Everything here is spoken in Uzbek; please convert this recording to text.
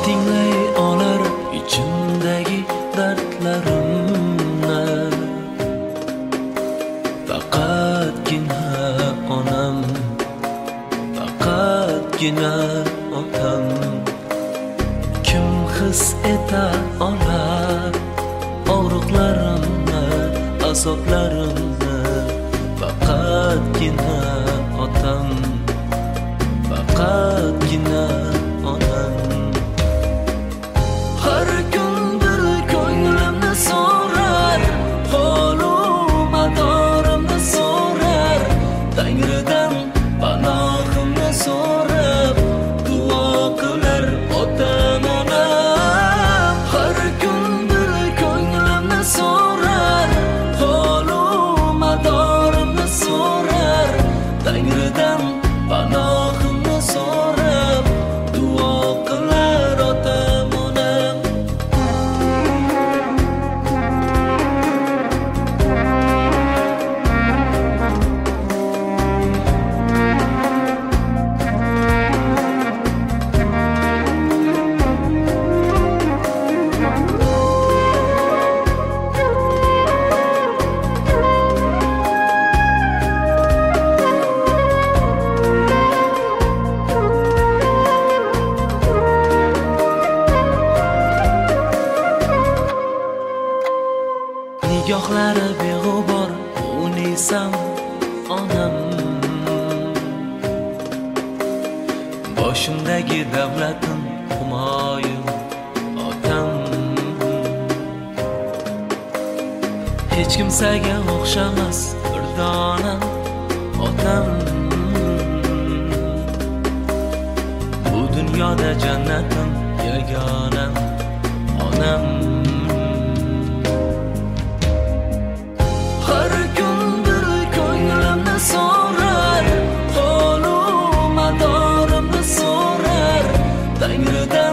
tinglay olar ichimdagi dardlarimni. Faqatgina onam, faqatgina otam kim his eta olar og'riqlarimni, azoblarimni. Faqatgina otam, faqatgina onam. Har kun bir ko'nglimni so'rar, holu madorimni so'rar, Tangridan panohimni so'rab duo qilar otam onam. Har kun bir ko'nglimni so'rar, holu madorimni so'rar, Tangridan panohimni so'rab duo qilar otam onam. Nigohlari beg'ubor unisam onam. Boshimdagi davlatim Humoyun otam. Hech kimsaga o'xshamas bir donam otam. Bu dunyoda jannatim yagonam onam. Har kun bir ko'nglimni so'rar, holu madorimni so'rar, Tangridan